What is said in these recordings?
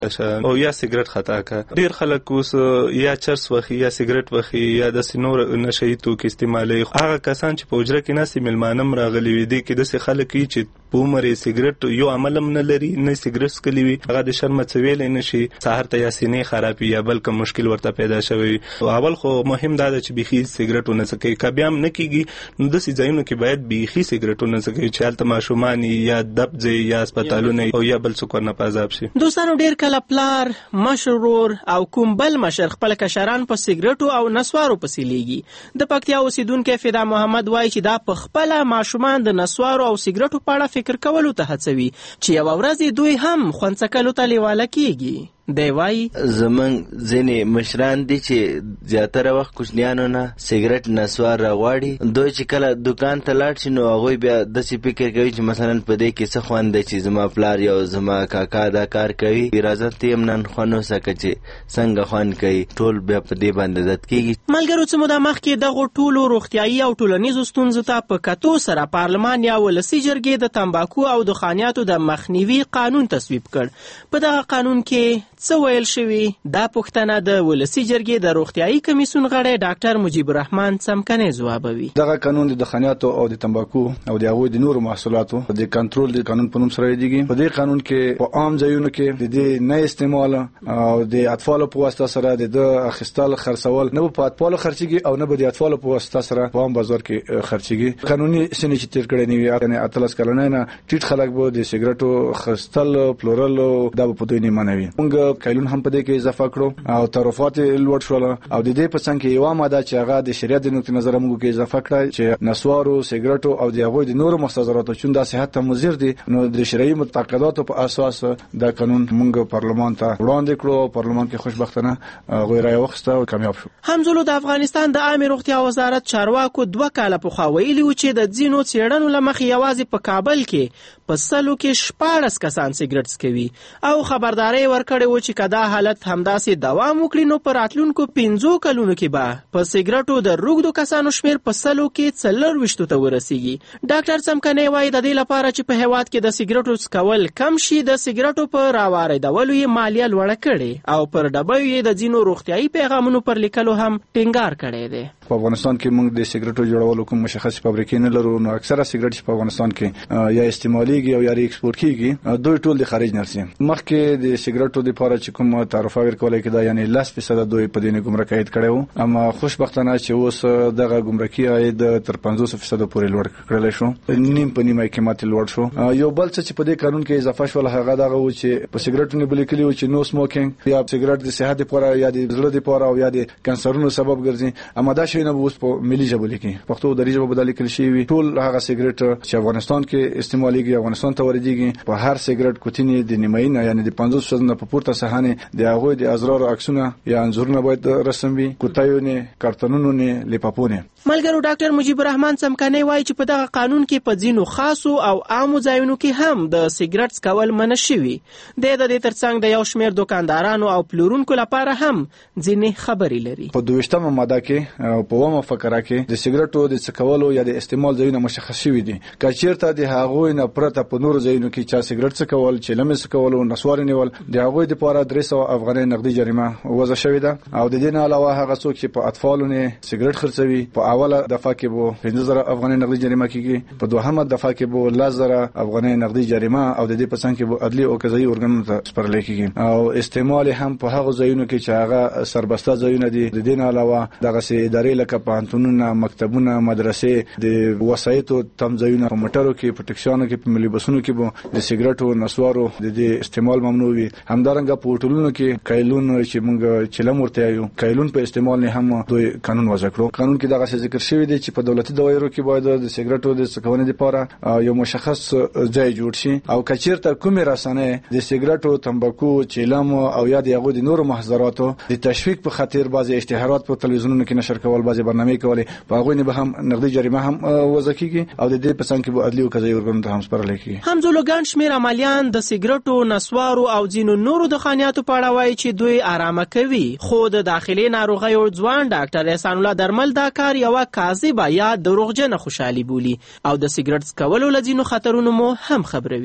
او یا سیګریټ خطا کا. ډیر خلک اوس یا چرس وخی یا سیګریټ وخی یا د سينور نشئی توکي استعمالي. هغه کسان چې په حجره کې ناسي ملمانم راغلي وي دي کې د خلک چې په عمر سیګریټ یو عملم نه لري نه سیګریټ سکلی وي هغه د شرم څویل نه شي سحر ته یا سینې خرابي یا بل کوم مشکل ورته پیدا شوی. اول خو مهم دا چې بيخي سیګریټ نه سکي کبيام نه کیږي نو د سيځایونو کې باید بيخي سیګریټ نه سکي چې حالت ماشومان یا دبځي یا هسپتالونه او یا بل څوک نه پازاب شي. دوستانو ډیر کله پلار مشرور او کوم بل مشر خپل کشران په سیګریټو او نسوارو پسې لیږي. د پکتیا اوسیدونکو فدا محمد وایي چې دا په خپل ماشومان د نسوارو او سیګریټو په اړه فکر کولو ته هڅوي چې یو ورځ دوی هم خوندڅکلو ته لیواله کیږي. دی وایي زمون ځینې مشران دي چې زیاتره وخت کوچنیانو نه سیګریټ نسوار راغواړي. دوی چې کله دکان ته لاړ شي نو هغوی بیا داسې فکر کوي چې مثلا په دې کې څه خوند دی چې زما پلار یا زما کاکا دا کار کوي راځه ته هم نن خوند وسکه چې څنګه خوند کوي. ټول بیا په دې باندې عادت کیږي. ملګرو څه موده مخکې دغو ټولو روغتیایي او ټولنیزو ستونزو ته په کتو سره پارلمان یا ولسي جرګې د تمباکو او دخانیاتو د مخنیوي قانون تصویب کړ. په دغه قانون کې څه ویل شوي؟ دا پوښتنه د ولسي جرګې د روغتیایي کمیسیون غړی ډاکټر مجیب الرحمن څمکنی ځوابوي. دغه قانون د دخانیاتو او د تمباکو او د هغوی د نورو محصولاتو د کنټرول د قانون په نوم سره یادېږي. په دې قانون کې په عام ځایونو کې د دې نه استعمال او د اطفالو په واسطه سره د اخیستل خرڅول نه په اطفالو خرڅيږي او نه په د اطفالو په واسطه سره په عام بازار کې خرڅيږي. قانوني سنې چې تیر کړي نیوي یعنی اتلس کلونه نه ټیټ خلک به د سیګریټو خرڅل پلورل دا په دوی نه منوي. موږ کایلون هم په دې کې اضافه کړو او تعرفات لوړ شول او د دې په څنګ کې یو ماده چې هغه د شریعت د نقطې نظر موږ کې اضافه کړه چې نسوارو سیګریټو او د هغوی د نورو مخدراتو چې د صحت ته مضر دي نو د شرعي متعاقداتو په اساس د قانون موږ پارلمان ته وړاندې کړو. پارلمان کې خوشبختانه غوړای راوخسته او کامیاب شو. همزولو د افغانستان د عامه روغتیا وزارت چارواکو 2 کاله پخوا ویلي و چې د ځینو څېړنو له مخې یوازې په کابل کې په سلو کې 14 کسان سیګریټ څکوي او خبرداري ورکړې و چې کدا حالت همداسې دوام وکړي نو پر راتلونکو 15 کلونو کې به په سیګریټو د روږدو کسانو شمیر په سلو کې 24 ته ورسیږي. ډاکټر څمکنی وایي د دې لپاره چې په هیواد کې د سیګریټو څکول کم شي د سیګریټو په راواردولو یې مالیه لوړه کړې او پر ډبیو یې د ځینو روغتیایي پیغامونو پر لیکلو هم ټینګار کړی دی. په افغانستان کې موږ د سیګریټو جوړولو کوم مشخص فابریکې نه لرو نو اکثره سیګریټ په افغانستان کې یا استعماليږي او یا ایکسپورت کیږي. دوی ټول د خارج نرسي مخکې د سیګریټو لپاره چې کوم تعرفه ورکولای کېده یعنی 10% دوی په دې ګمرکي عاید کړو اما خوشبختانه چې اوس دغه ګمرکي عاید تر 50% پورې لوړ کړل شو. نیم په نیمه کې ماته لوړ شو. یو بل څه چې په دې قانون کې اضافه شول هغه دغه و چې په سیګریټو نه بل کېلو چې نو سموکینګ یا سیګریټ د صحت لپاره یا د زړه لپاره او یا د کانسرونو سبب ګرځي اما دا شی نه اوس په ملي ژبه لیکي پښتو دري ژبه بدل کړي شي. ټول هغه سیګریټ چې افغانستان کې استعماليږي افغانستان ته ورځيږي په هر سیګریټ کوتینی د نیماینه یعنی د 50% نه په پورته صحنه د هغه د ازرار عکسونه یا انځورونه باید رسم وي کوتایونه کارتونونه لپاپونه. ملګرو ډاکټر مجیب الرحمن څمکنی وایي چې په دغه قانون کې په ځینو خاصو او عامو ځایونو کې هم د سیګریټ څکول منع شوي. د دې ترڅنګ د یو شمېر دکاندارانو او پلورونکو لپاره هم ځینې خبرې لري. په 22مه ماده کې په ومه فقره کې د سیګریټو د څکولو یا د استعمال ځایونه مشخص شوي دي. کچیرته د هغوی نه پرته په نور ځایونو کې چې سیګریټ څکول چې لمس څکول او نسوار نیول د هغوی لپاره 300 افغانۍ نقدي جریمه وضع شوې ده او د دې نه علاوه هغه څوک چې په اطفالو نه سیګریټ خرڅوي په اوله دفعه کې به 15000 افغانۍ نقدي جریمه کیږي په دوهمه دفعه کې به 10000 افغانۍ نقدي جریمه او د دې په څنګ کې به عدلي او قضایي ارګانونو ته سپارل کیږي او استعمال هم په هغه ځایونو کې چې هغه سربسته ځایونه دي. د دې نه علاوه دغه سي ادارې لکه پانتونونه مکتبونه مدرسې د وسایتو تم ځایونه په موټرو کې په ټکسیانو کې په ملي بسونو کې به د سیګریټو نسوارو د دې استعمال ممنوع وي. همدارنګه په هوټلونو کې کایلون چې موږ چلم ورته یو کایلون په استعمال نه هم دوی قانون وضع کړو. قانون کې دغه ذکر شوی دی چې په دولتي دایرو کې باید د سیګریټو د څکونې لپاره یو مشخص ځای جوړ شي او کچیرته کومې رسنۍ د سیګریټو تمباکو چیلم او یا د هغو د نورو محصولاتو د تشویق په خاطر بعضی اشتهارات په تلویزیونونو کې نشر کول بعضی برنامه کول په هغه نه به هم نقدي جریمه هم وضع کیږي او د دې په څنګ کې به عدلي او قضایي ارګانونو ته هم سپارل کیږي. همزولو ګڼ شمېر عملیان د سیګریټو نسوارو او ځینو نورو دخانیاتو په اړه وایي چې دوی آرامه کوي خو د داخلي ناروغیو ځوان ډاکټر احسان الله درمل دا کار یو کاذبه یا دروغجنه خوشحالي بولي او د سیګریټ څکولو له ځینو خطرونو مو هم خبروي.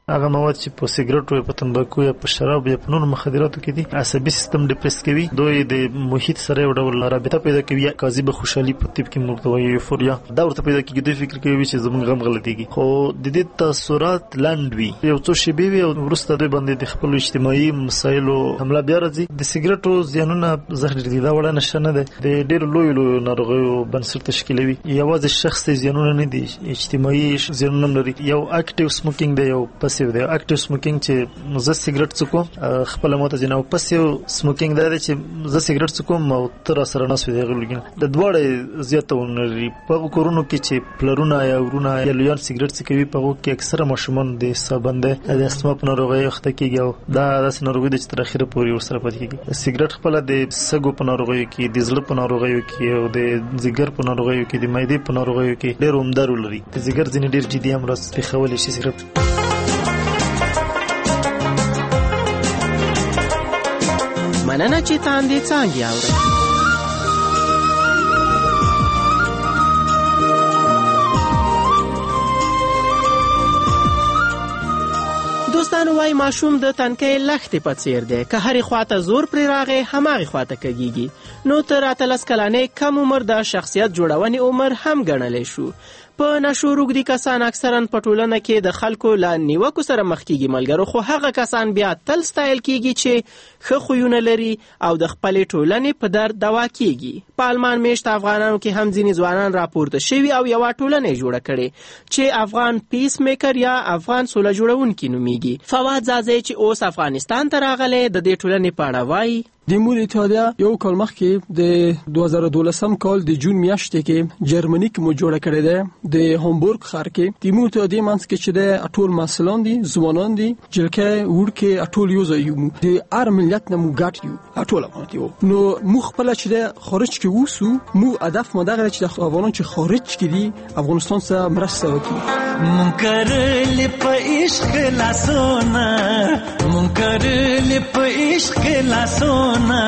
هغه مواد چې په سیګریټو په تنباکو یا په شراب یا په نورو مخدراتو کې دي عصبي سیستم ډیپریس کوي. دوی د محیط سره یو ډول رابطه پیدا کوي، کاذبه خوشحالي په طب کې مرته وایي یوفوریا دا ورته پیدا کیږي. دوی فکر کوي چې زموږ غم غلطيږي، خو د دې تاثیرات لاند وي، یو څو شیبې وي او وروسته دوی باندې د خپل اجتماعي مسایلو حمله بیا راځي. د سیګریټو زیانونه زهر دي، دا وړه نشه نه ده، د ډېر لوی ناروغیو بنسټ تشکیلوي. یوازې شخصي زیانونه نه دي، اجتماعي زیانونه لري. یو اکټیو سموکینګ دی، یو پسیو دی. اکټیو سموکینګ چې زه سیګریټ څکوم خپل موته جنو، پسیو سموکینګ دی چې زه سیګریټ څکوم او تر سره نه سوي غلګنه. د دواړه زیاتونه لري. په کورونو کې چې پلرونه یا ورونه یا لویان سیګریټ څکوي، په هغه کې اکثره ماشومان د سابنده د استما په ناروغۍ اخته کیږي او دا داسې ناروغي د تر اخره پورې ورسره پاتې کیږي. سیګریټ خپل د سګو په ناروغیو کې، د زړه په ناروغیو کې او د ځګر په ناروغیو کې، د معدې په ناروغیو کې ډېر عمدار لري. د ځګر ځینې ډېر جدي امراض پیښولی شي سیګریټ. مننه چې تاندې څانګې اورئ. دوستانو وای ماشوم د تنکۍ لښتې په څیر دی، که هرې خواته زور پرې راغی هماغې خواته کږیږي. نو تر 18 کلنۍ کم عمر د شخصیت جوړونې عمر هم ګڼلی شو. په نشو روږدي کسان اکثرا په ټولنه کې د خلکو له نیوکو سره مخ کیږي ملګرو، خو هغه کسان بیا تل ستایل کیږي چې ښه خویونه لري او د خپلې ټولنې په درد دوا کیږي. په آلمان میشت افغانانو کې هم ځینې ځوانان راپورته شوي او یوه ټولنه جوړه کړې چې افغان پیس میکر یا افغان سوله جوړونکي نومیږي. فواد زازی چې اوس افغانستان ته راغلی د دې ټولنې په اړه وایي. د مول اتحادیه یو کال مخکې د 2012 کال د جون میاشتې کې جرمني کې مو جوړه کړې ده د هامبورګ ښار کې. د مول اتحادیه منځ کې چې د ټول مسلمان دي، ځوانان دي، جلکه وړکه ټول یو ځای یو، د هر ملت نه مو ګټ یو، ټول افغان یو. نو مو خپل چې د خارج کې وسو، مو هدف مو دغه چې د افغانان چې خارج کې دي افغانستان سره مرسته وکړي. منکرل په عشق لاسونه، منکرل په عشق لاسونه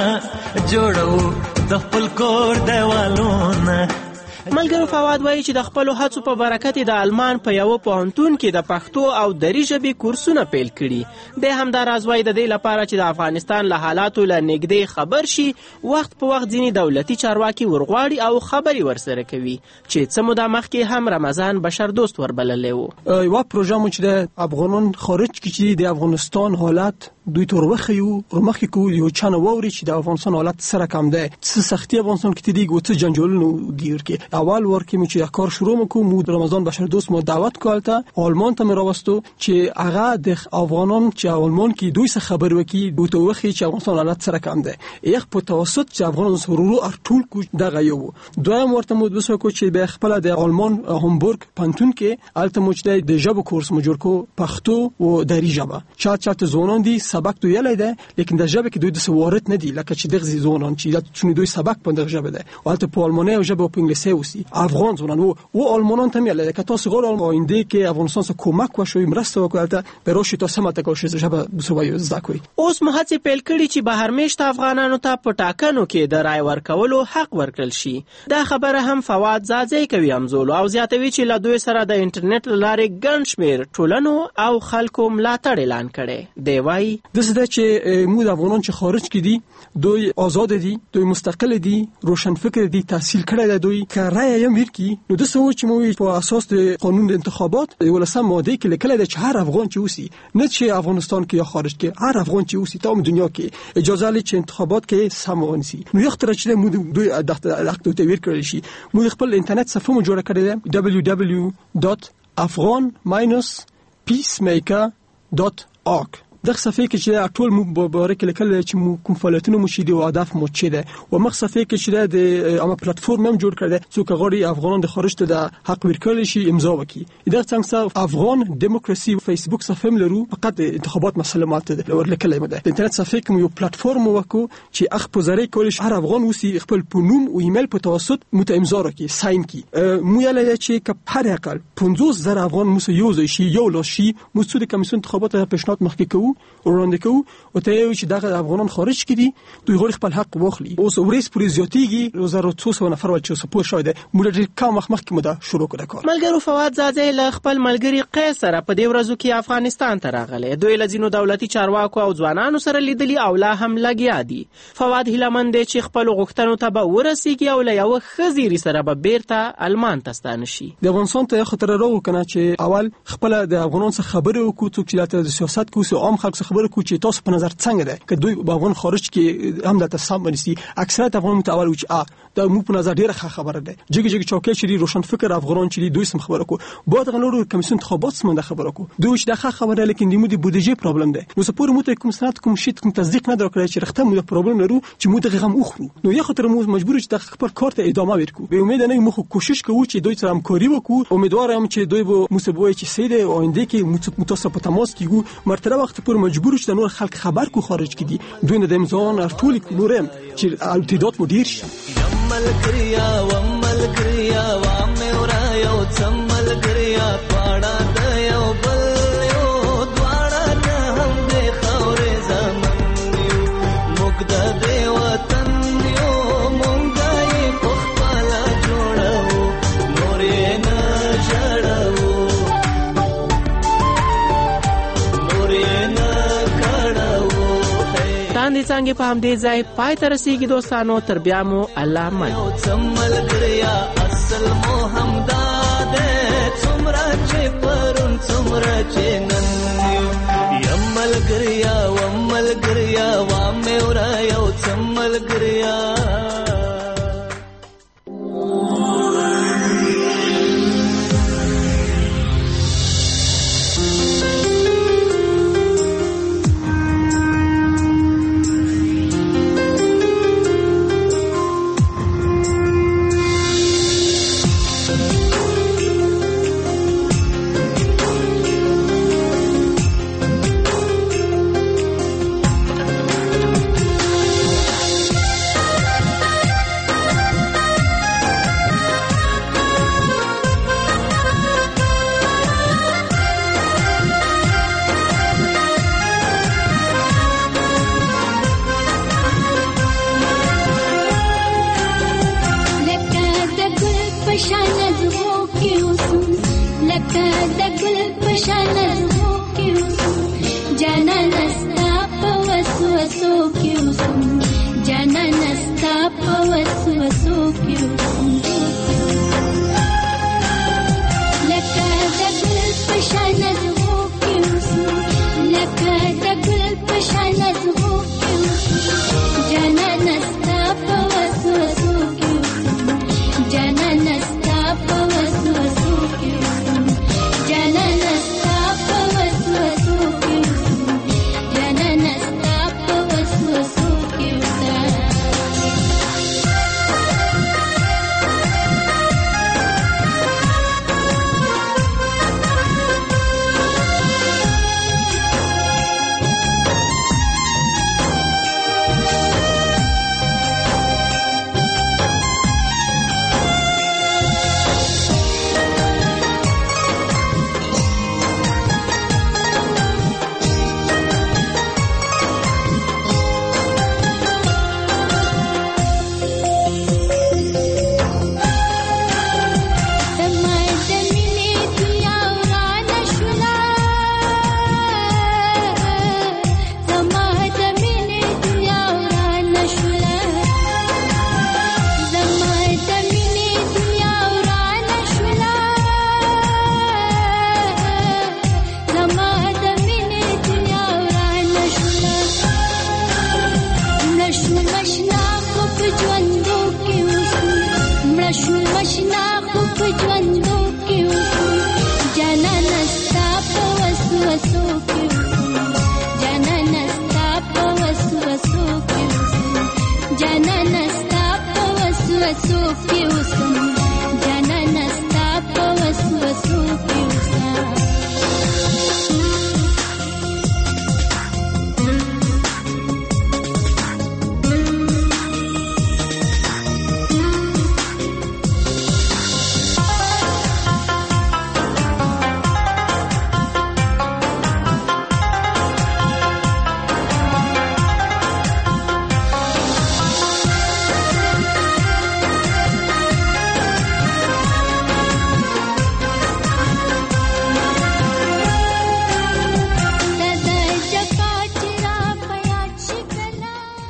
جوړو د خپل کور دیوالونه. ملګرو فواد وایي چې د خپلو هڅو په برکت د آلمان په یوه پوهنتون کې د پښتو او دري ژبې کورسونه پیل کړي. د همدا راز وایي د دې لپاره چې د افغانستان له حالاتو له نږدې خبر شي، وخت په وخت ځینې دولتي چارواکي ورغواړي او خبرې ورسره کوي چې څه موده مخکې هم رمضان بشردوست وربللی و. یوه پروژه مو چې د افغانان خارج کې چې د افغانستان حالت دوی تور وخیو ورمخې کو یو چانه ووري چې د افغانستان حالت سره کم ده، څه سختي افغانستان کې تدیګ او څه جنجالونه دي. ورکه اول ورکه مو چې کار شروع وکړو، مو رمضان بشردوست مو دعوت کړته آلمان ته راوستو چې هغه د افغانان چې آلمان کې دوی څه خبر وکي دوی ته وخی چې افغانستان حالت سره کم ده. یخ په توسط چې افغانان سرورو ارټول کو دغه یو دویم ورته مو بسو کو چې به خپل د آلمان هامبورګ پانتون کې الته مو چې د ژبه کورس مو جوړ کو، پښتو او دري ژبه. چا ځوانان دي سبق تو یلای ده، لیکن در ژبه کې دوی د سوارت نه دي لکه چې دغه ځوانان چې چون دوی سبق په دغه ژبه ده او البته په آلمانی او ژبه په انګلیسي وسی افغان ځوانان او آلمانان هم یلای که تاسو غواړئ آینده کې افغانستان سره کومک وشوي مرسته وکړه به روش تاسو ماته کوشش ژبه بسوي زده کوي. اوس مو هڅه پیل کړي چې بهرمېشت افغانانو ته په ټاکنو کې د رای ورکولو حق ورکړل شي. دا خبره هم فواد زازی کوي همزولو او زیاتوي چې له دوی سره د انټرنیټ لارې ګڼ شمېر ټولنو او خلکو ملاتړ اعلان کړي. دی وایي دسه چې مو د افغانان چې خارج کې دي دوی آزاد دي، دوی مستقل دي، روشن فکر دي، تحصیل کړی دی، دوی کارای یم ورکی. نو د سوچ چې مو په اساس د قانون د انتخابات ولسم ماده کې لیکل دی چې هر افغان چې اوسي، نه چې افغانستان کې یا خارج کې، هر افغان چې اوسي تمام دنیا کې اجازه لري چې انتخابات کې سمون شي. نو یو خطر چې مو دوی د حق ته ور کړی شي. مو خپل انټرنیټ صفحه مو جوړه کړې ده www.afghan-peacemaker.org. دغه صفحه کې چې ټول مبارک لیکل چې مو کوم فعالیتونه مو شي دی او هدف مو چي ده او مخ صفحه کې چې د اما پلیټفورم هم جوړ کړی څوک غواړي افغانان د خارج ته د حق ورکړل شي امضا وکړي. دغه څنګه افغان دیموکراسي فیسبوک صفحه هم لرو، فقط انتخابات مسله ماته ده ورلیکل ده. د انټرنیټ صفحه کې یو پلیټفورم وکړو چې اخ پوزري کول شي هر افغان وسی خپل پونوم او ایمیل په توسط مت امضا وکړي، ساين کړي. مو یاله چې ک په هر اقل 15000 افغان مو یو ځای شي یو لاس شي مو د کمیسیون انتخابات پیشنهاد مخکې کوو وړاندې کوو او ته یو چې دغه افغانان خارج کړي دوی غواړي خپل حق واخلي. اوس ورځ پورې زیاتېږي 2200 نفر ول چې سپور شوی دی. موږ ډېر کم وخت مخکې مو دا شروع کړه کار. ملګرو فواد زاده له خپل ملګری قیس سره په دې ورځو کې افغانستان ته راغلی. دوی له ځینو دولتي چارواکو او ځوانانو سره لیدلي او لا هم لګیا دي. فواد هیلهمند دی چې خپل غوښتنو ته به ورسیږي او له یو ښه زیري سره به بیرته المان ته ستانه شي. د افغانستان ته خطر راغو کنه چې اول خپل د افغانان څخه خبرې وکړو څوک چې د سیاست کوي او عام خلک څخه خبرې کوي چې تاسو په نظر څنګه ده که دوی په افغان خارج کې هم د تسام ونیسي. اکثریت افغان متعال چې دا مو په نظر ډیره خبره ده. جګ چوکۍ چې روشن فکر افغان چې دوی سم خبره کو بعد غنورو کمیسیون انتخابات سم خبره کو دوی چې دا خبره لیکن د بودجه پرابلم ده. نو سپور مو ته کوم سنت کوم شي کوم تصدیق نه درکړی چې رښتیا مو پرابلم لرو چې مو دغه غم اخرو. نو یو خاطر مو مجبور چې د خپل کار ته ادامه ورکو. به امید نه مو کوشش کوو چې دوی سره همکاري وکړو. امیدوارم چې دوی به موسبوي چې سیده آینده کې متصل په تماس کیږو. مرتبه وخت پر مجبور چې نور خلک خبر کو خارج کړي دوی نه د امزان ټول نورم چې التداد مدیر شي. یمل کریا ومل کریا وامه ورا یو څمل کریا پاړه د یو بل یو دواړه نه هم د خورې زمن یو موږ د وطن یو موږ یې په خپل جوړو نورې نه جوړو نورې نه کړو. تاندې څنګه په همدې ځای پای ته رسیږي دوستانو. تر بیا مو الله مان. څمل کریا اصل مو همدا ده څومره چې پرون څومره چې نن یمل کریا ومل کریا وامه ورا یو څمل کریا. Janana stop, was so few.